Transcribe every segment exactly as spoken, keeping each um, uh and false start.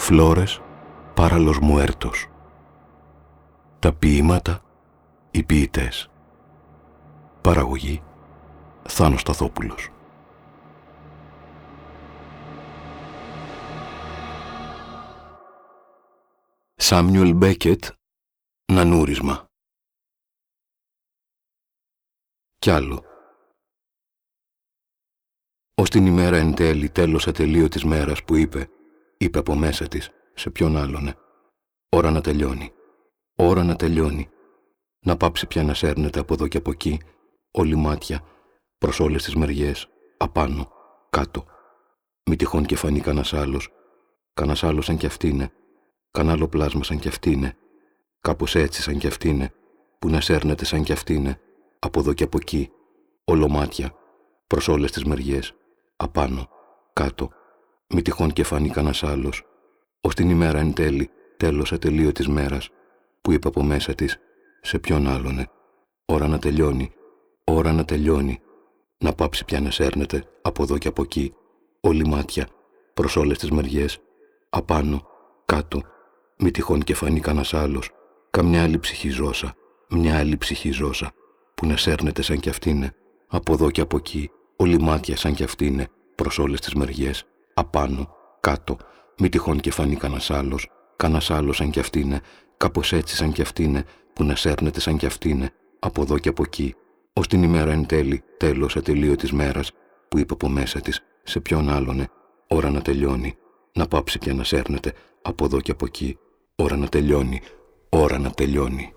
Flores para los muertos. Τα ποίηματα, οι ποιητές. Παραγωγή Θάνος Σταθόπουλος. Σάμιουελ Μπέκετ, Νανούρισμα. Κι άλλο. Ως την ημέρα εν τέλει, τέλος ατελείο της μέρας που είπε, είπε από μέσα της, σε ποιον άλλονε. Ώρα να τελειώνει. Ώρα να τελειώνει. Να πάψει πια να σέρνεται από εδώ και από εκεί, όλη μάτια, προς όλες τις μεριές, απάνω, κάτω. Μη τυχόν και φανεί κανάς άλλος. Κανάς άλλος σαν κι αυτήνε. Κανά άλλο πλάσμα σαν κι αυτήνε. Κάπως έτσι σαν κι αυτήνε, που να σέρνεται σαν κι αυτήνε, από εδώ και από εκεί, όλο μάτια, προς όλες τις μεριές, απάνω, κάτω. Μη τυχόν και φανεί κανάς άλλος, ως την ημέρα εν τέλει, τέλος ατελείο της μέρας, που είπε από μέσα της, σε ποιον άλλονε. Ώρα να τελειώνει, ώρα να τελειώνει, να πάψει πια να σέρνεται, από εδώ και από εκεί, όλη μάτια, προς όλες τις μεριές, απάνω, κάτω. Μη τυχόν και φανεί κανάς άλλος, καμιά άλλη ψυχή ζώσα, μια άλλη ψυχή ζώσα, που να σέρνεται σαν κι αυτήνε, από εδώ και από εκεί, όλη μάτια σαν κι αυτήνε, προς όλες τις μεριές, απάνω, κάτω. Μη τυχόν και φανεί κανάς άλλος, κανάς άλλος σαν κι αυτήνε, κάπως έτσι σαν κι αυτήνε, που να σέρνεται σαν κι αυτήνε, από εδώ και από εκεί, ως την ημέρα εν τέλει, τέλος ατελείο της μέρας, που είπε από μέσα της, σε ποιον άλλονε. Ώρα να τελειώνει, να πάψει πια να σέρνεται, από εδώ και από εκεί. Ώρα να τελειώνει, ώρα να τελειώνει.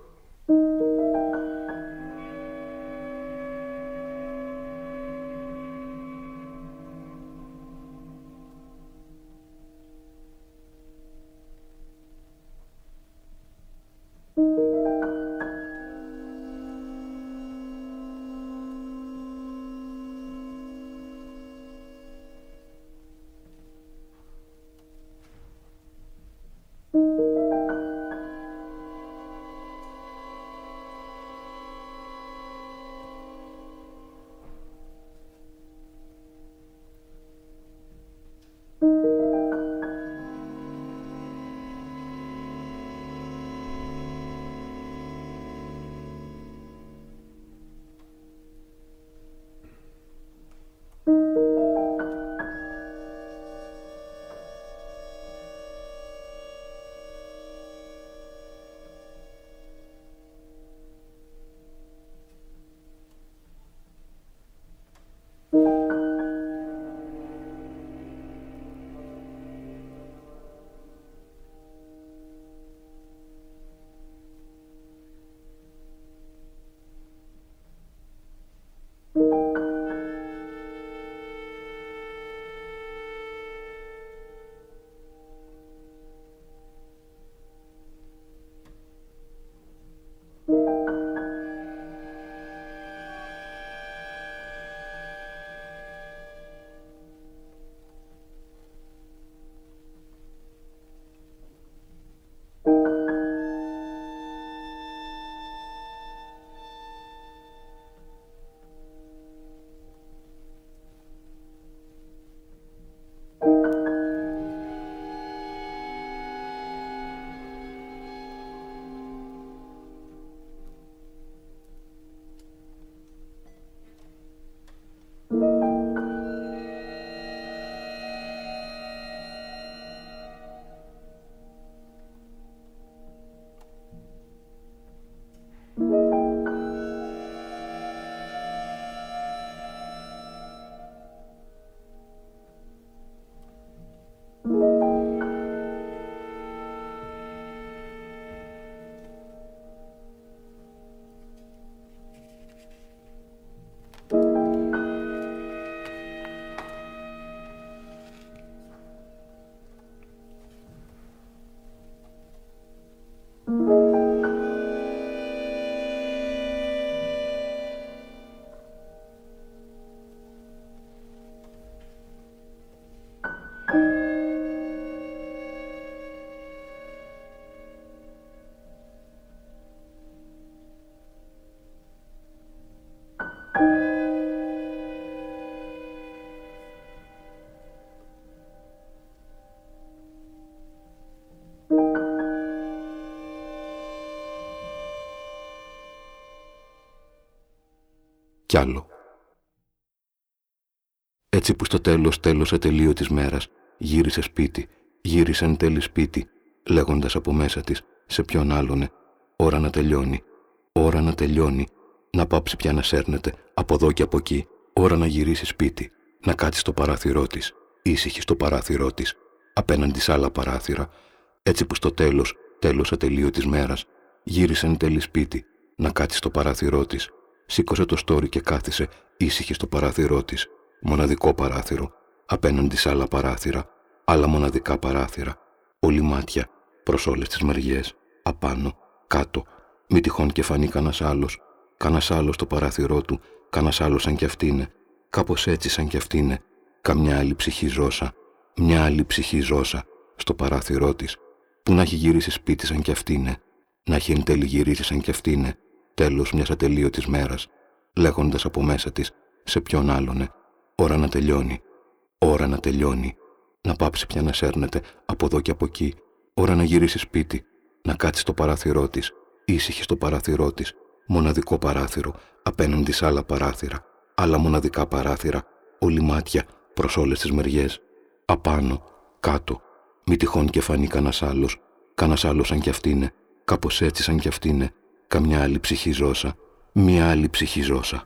Κι άλλο. Έτσι που στο τέλος τέλος ατελείωτης μέρας γύρισε σπίτι, γύρισε εν τέλει σπίτι, λέγοντας από μέσα της σε ποιον άλλονε, ώρα να τελειώνει, ώρα να τελειώνει, να πάψει πια να σέρνεται από εδώ και από εκεί, ώρα να γυρίσει σπίτι, να κάτσει στο παράθυρό της, ήσυχη στο παράθυρό της, απέναντι σ' άλλα παράθυρα, έτσι που στο τέλος, τέλος ατελείωτης μέρας, γύρισε εν τέλει σπίτι, να κάτσει στο παράθυρό της, σήκωσε το στόρι και κάθισε ήσυχη στο παράθυρό της, μοναδικό παράθυρο, απέναντι σ' άλλα παράθυρα, άλλα μοναδικά παράθυρα, όλη μάτια προς όλες τις μεριές, απάνω, κάτω, μη τυχόν και φανεί κανάς άλλος, κανάς άλλος στο παράθυρό του, κανάς άλλος σαν κι αυτήνε, κάπως έτσι σαν κι αυτήνε, καμιά άλλη ψυχή ζώσα, μια άλλη ψυχή ζώσα, στο παράθυρό της, που να έχει γυρίσει σπίτι σαν κι αυτήνε, να έχει εν τέλει γυρίσει σαν κι αυτήνε, τέλος μιας ατελείωτης μέρας, λέγοντας από μέσα της σε ποιον άλλονε, ώρα να τελειώνει, ώρα να τελειώνει, να πάψει πια να σέρνεται από εδώ και από εκεί, ώρα να γυρίσει σπίτι, να κάτσει στο παράθυρό της, ήσυχη στο παράθυρό της, μοναδικό παράθυρο, απέναντι σ' άλλα παράθυρα, άλλα μοναδικά παράθυρα, όλη μάτια προς όλες τις μεριές, απάνω, κάτω, μη τυχόν και φανεί κανάς άλλος, κανάς άλλος σαν κι αυτήνε, κάπως έτσι σαν κι αυτήνε, καμιά άλλη ψυχή ζώσα, μια άλλη ψυχή ζώσα.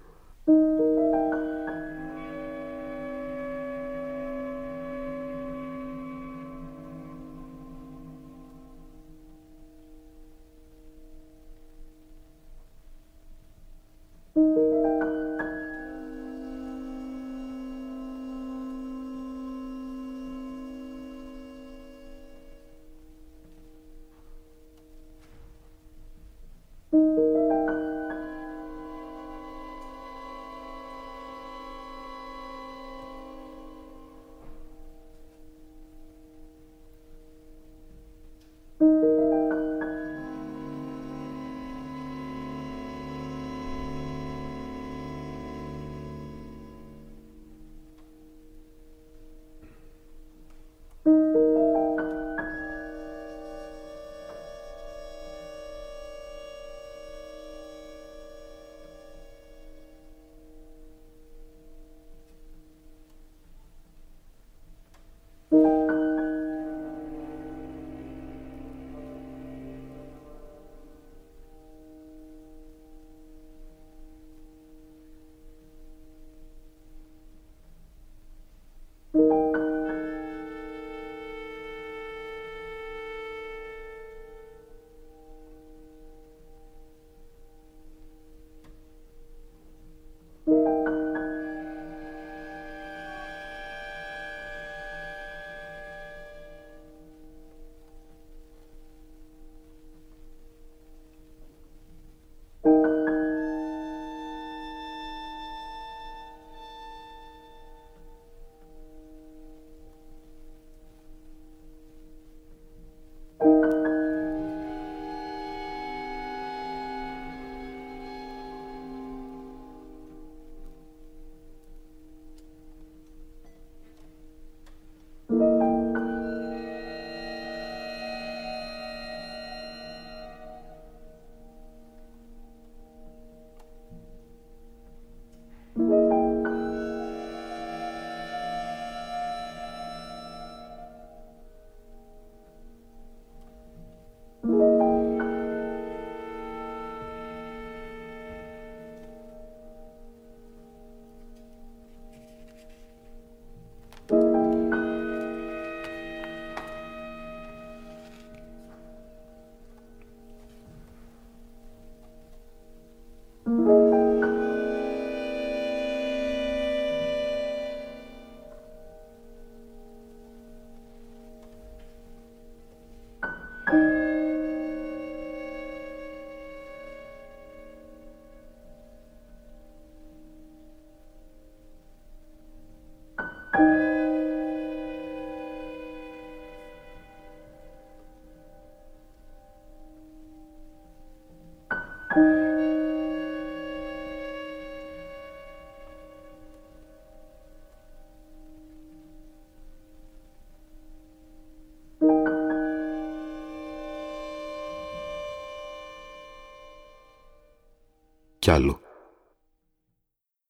Κι άλλο.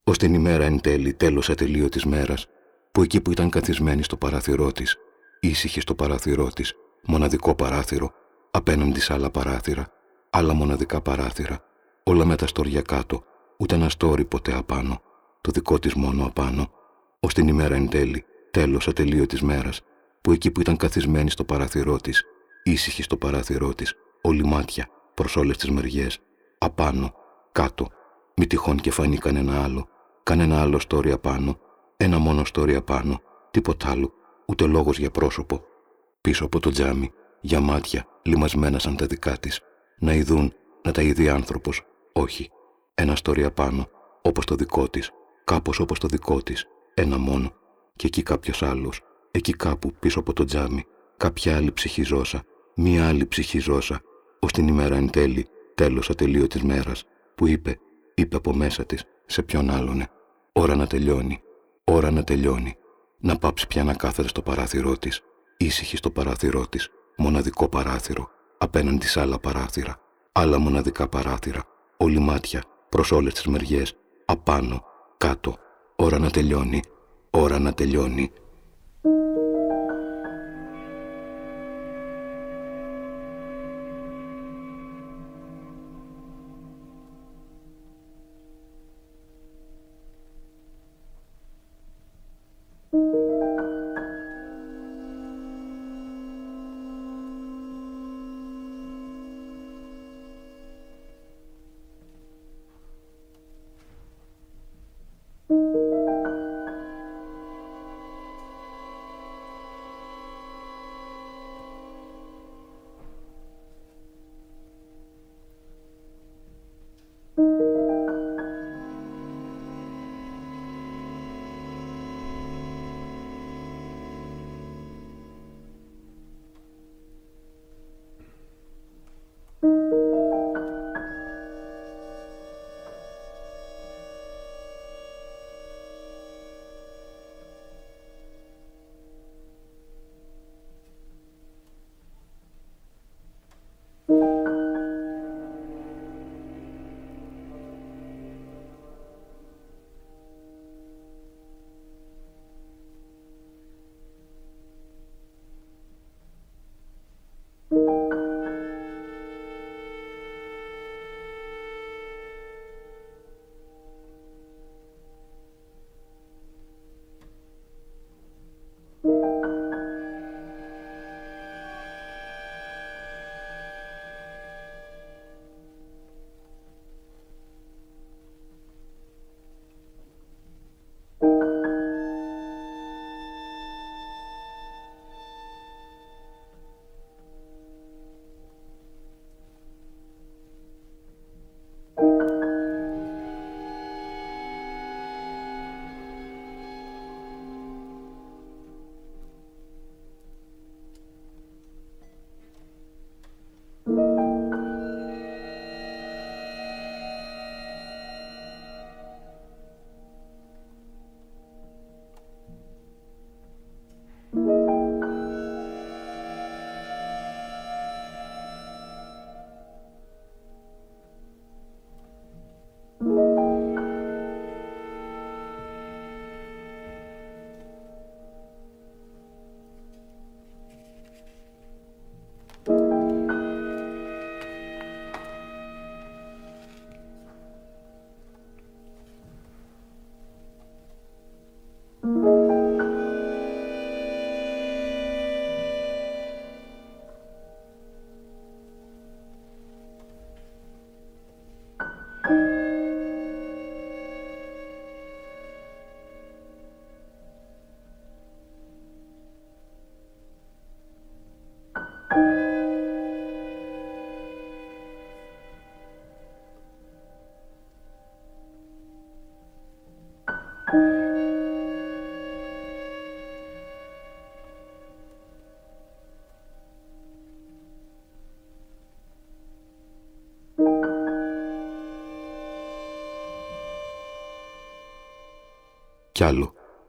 Ως την ημέρα εν τέλει, τέλος ατελείωτης μέρας, που εκεί που ήταν καθισμένη στο παράθυρό της, ήσυχη στο παράθυρό της, μοναδικό παράθυρο, απέναντι σε άλλα παράθυρα, άλλα μοναδικά παράθυρα, όλα με τα στόρια κάτω, ούτε ένα στόρι ποτέ απάνω, το δικό της μόνο απάνω, ως την ημέρα εν τέλει, τέλος ατελείωτης μέρας, που εκεί που ήταν καθισμένη στο παράθυρό της, ήσυχη στο παράθυρό της, όλη μάτια προς όλες τις μεριές, απάνω, κάτω, μη τυχόν και φανεί κανένα άλλο, κανένα άλλο στόρι απάνω, ένα μόνο στόρι απάνω, τίποτα άλλο, ούτε λόγος για πρόσωπο. Πίσω από το τζάμι, για μάτια, λιμασμένα σαν τα δικά της, να ειδούν, να τα είδει άνθρωπος, όχι, ένα στόρι απάνω, όπως το δικό της, κάπως όπως το δικό της, ένα μόνο, και εκεί κάποιος άλλος, εκεί κάπου πίσω από το τζάμι, κάποια άλλη ψυχή ζώσα, μία άλλη ψυχή ζώσα, ως την ημέρα εν τέλει, τέλος ατελείωτης μέρας, που είπε, είπε από μέσα της, σε ποιον άλλονε, ώρα να τελειώνει, ώρα να τελειώνει, να πάψει πια να κάθεται στο παράθυρό της, ήσυχη στο παράθυρό της, μοναδικό παράθυρο, απέναντι σε άλλα παράθυρα, άλλα μοναδικά παράθυρα, όλη μάτια προς όλες τις μεριές, απάνω, κάτω, ώρα να τελειώνει, ώρα να τελειώνει. Κι άλλο.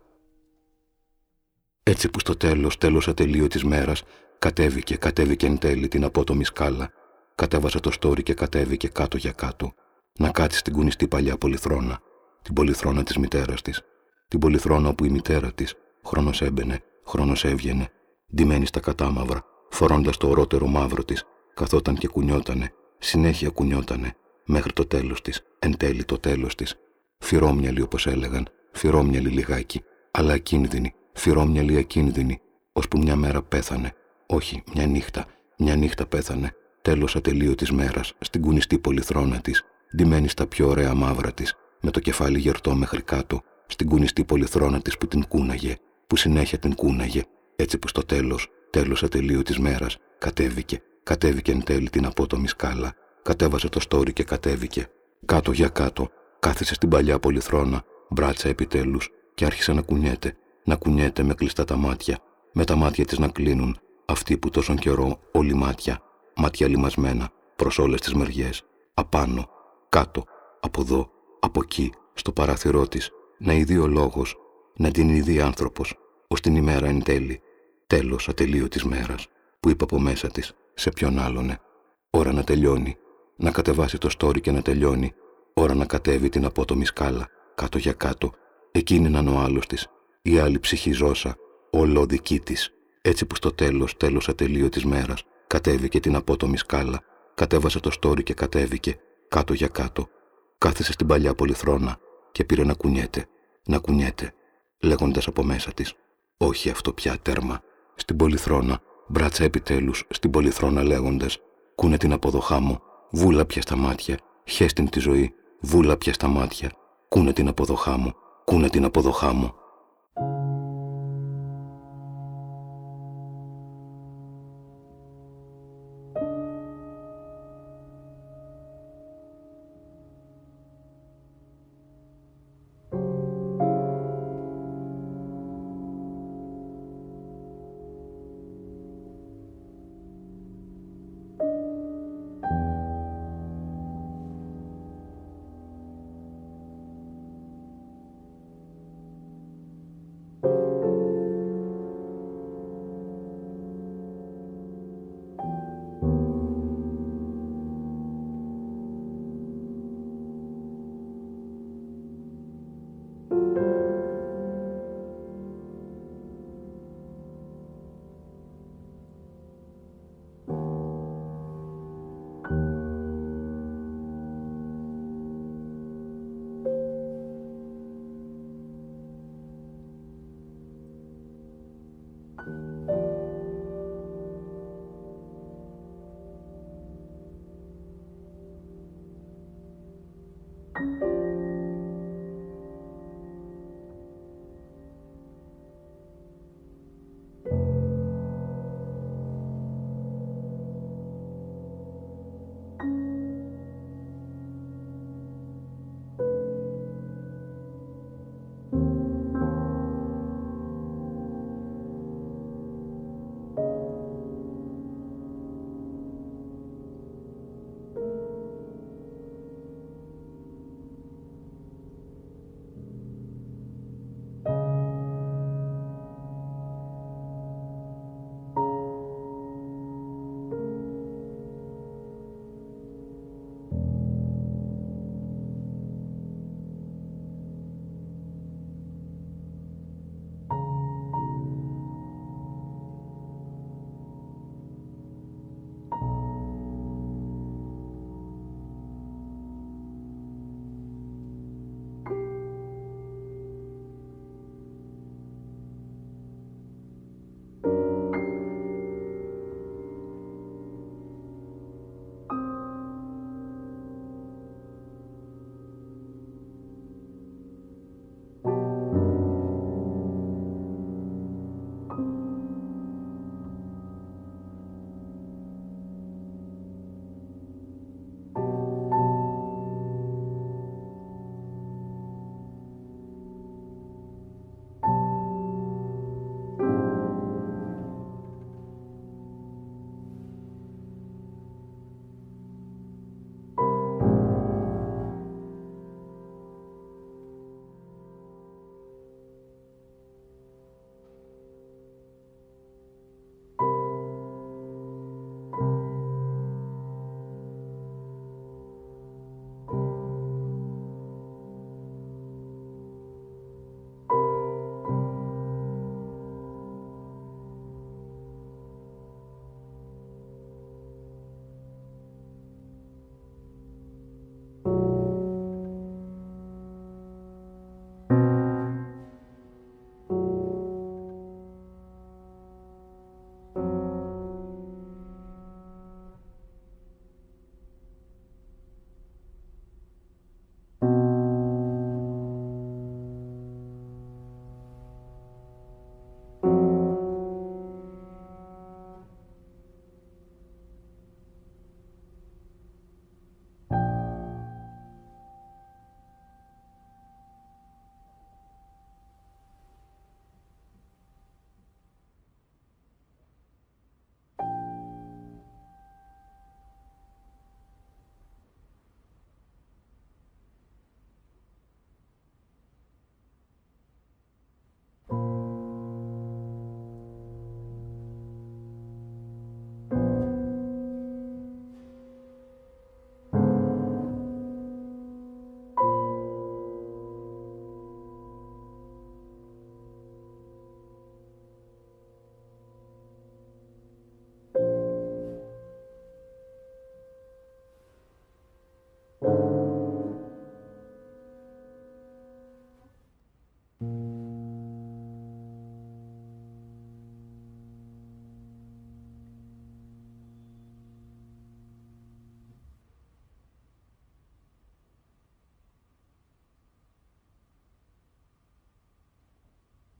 Έτσι που στο τέλος, τέλος ατελείωτης μέρας, κατέβηκε, κατέβηκε εν τέλει την απότομη σκάλα, κατέβασε το στόρι και κατέβηκε κάτω για κάτω, να κάτσει στην κουνιστή παλιά πολυθρόνα, την πολυθρόνα της μητέρας της, την πολυθρόνα όπου η μητέρα της χρόνος έμπαινε, χρόνος έβγαινε, ντυμένη στα κατάμαυρα, φορώντας το ορότερο μαύρο της, καθόταν και κουνιότανε, συνέχεια κουνιότανε, μέχρι το τέλος της, εν τέλει το τέλος της, φυρόμυαλη όπως έλεγαν, φυρόμυαλη λιγάκι, αλλά ακίνδυνη, φυρόμυαλη ακίνδυνη, ώσπου μια μέρα πέθανε, όχι, μια νύχτα, μια νύχτα πέθανε, τέλος ατελείωτης μέρας, στην κουνιστή πολυθρόνα της, ντυμένη στα πιο ωραία μαύρα της, με το κεφάλι γερτό μέχρι κάτω, στην κουνιστή πολυθρόνα της που την κούναγε, που συνέχεια την κούναγε, έτσι που στο τέλος, τέλος ατελείωτης μέρας, κατέβηκε, κατέβηκε εν τέλει την απότομη σκάλα, κατέβασε το στόρι και κατέβηκε, κάτω για κάτω, κάθισε στην παλιά πολυθρόνα, μπράτσα επιτέλους, και άρχισε να κουνιέται, να κουνιέται με κλειστά τα μάτια, με τα μάτια της να κλείνουν, αυτοί που τόσον καιρό όλοι μάτια, μάτια λιμασμένα, προς όλες τις μεριές, απάνω, κάτω, από εδώ, από εκεί, στο παράθυρό της, να ειδεί ο λόγος, να την ειδεί άνθρωπος, ως την ημέρα εν τέλει, τέλος ατελείωτης μέρας, που είπε από μέσα της, σε ποιον άλλονε, ώρα να τελειώνει, να κατεβάσει το στόρι και να τελειώνει, ώρα να κατέβει την απότομη σκάλα, κάτω για κάτω, εκείνη να είναι ο άλλος της, η άλλη ψυχή ζώσα, όλο δική της, έτσι που στο τέλος, τέλος ατελείωτης μέρας, κατέβηκε την απότομη σκάλα, κατέβασε το στόρι και κατέβηκε, κάτω για κάτω, κάθισε στην παλιά πολυθρόνα και πήρε να κουνιέται, να κουνιέται, λέγοντας από μέσα της, όχι αυτό πια τέρμα, στην πολυθρόνα, μπράτσα επιτέλους, στην πολυθρόνα λέγοντας, κούνε την αποδοχά μου, βούλα πια στα μάτια, χέστην τη ζωή, βούλα πια στα μάτια, κούνε την αποδοχά μου, κούνε την αποδοχά μου.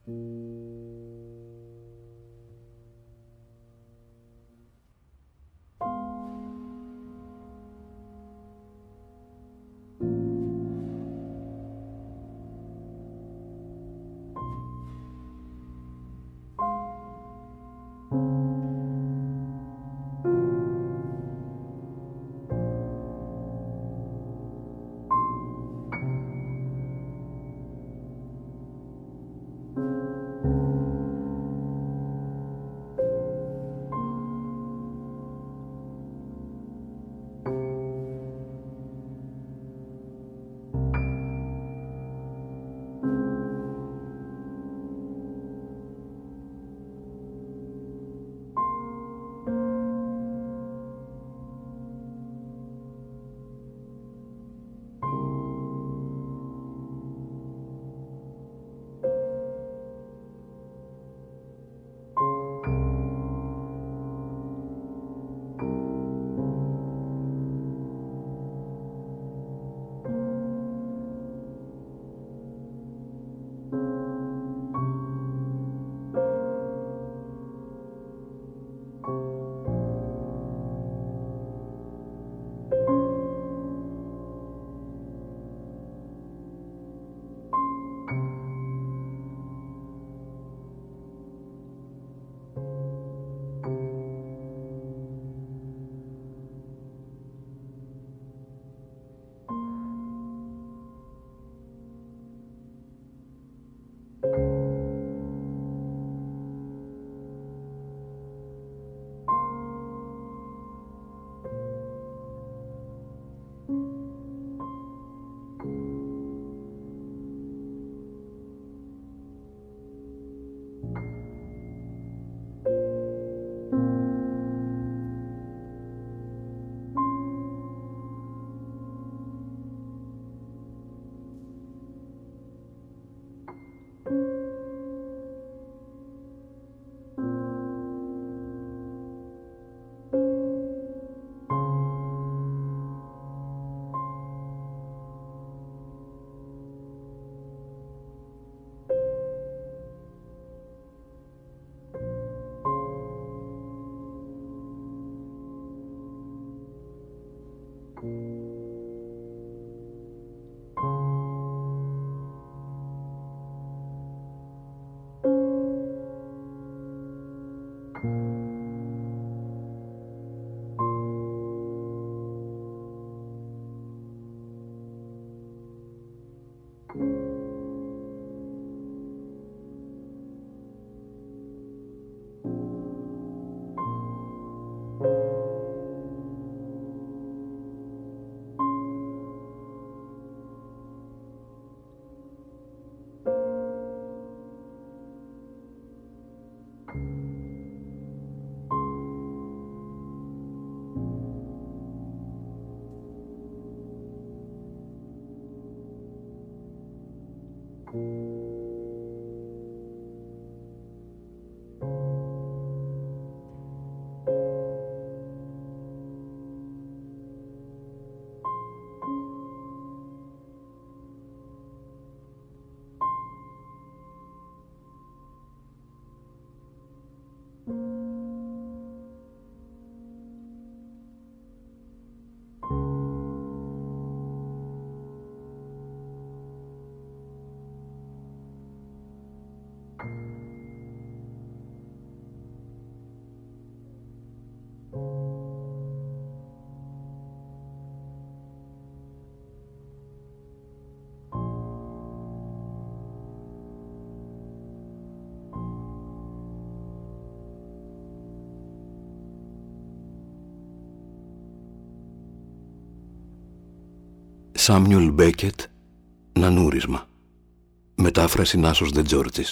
Σάμιουελ Μπέκετ, Νανούρισμα. Μετάφραση Νάσος Δετζόρτζης.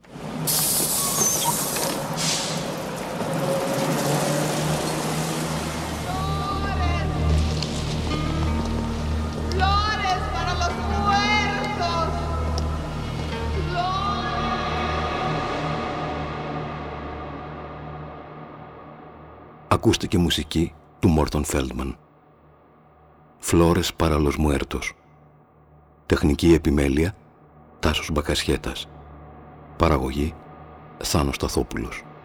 Ακούστηκε μουσική του Μόρτον Φέλτμαν. Φλόρες para los muertos. Τεχνική επιμέλεια Τάσος Μπακασιέτας. Παραγωγή Θάνος Σταθόπουλος.